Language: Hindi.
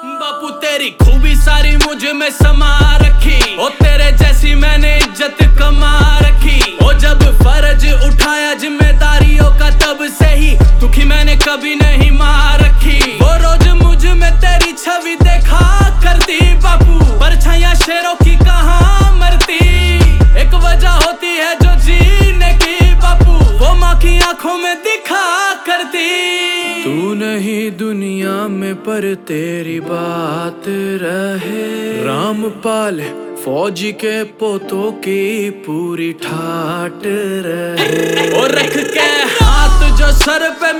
बापू तेरी खूबी सारी मुझ में समा रखी, ओ तेरे जैसी मैंने इज्जत कमा रखी। ओ जब फर्ज उठाया जिम्मेदारियों का तब से ही दुखी मैंने कभी नहीं मार रखी। वो रोज मुझ में तेरी छवि देखा करती बापू, परछाइयां शेरों की कहाँ मरती। एक वजह होती है जो जीने की बापू, वो माँ की आंखों में दिखा करती। तू नहीं दुनिया में पर तेरी बात रहे, रामपाल फौजी के पोतों की पूरी ठाट रहे। और रख के हाथ जो सर पे